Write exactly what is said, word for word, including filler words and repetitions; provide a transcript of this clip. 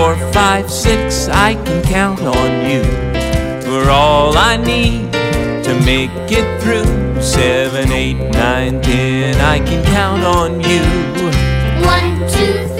four, five, six, I can count on you for all I need to make it through. Seven, eight, nine, ten, I can count on you. One, two,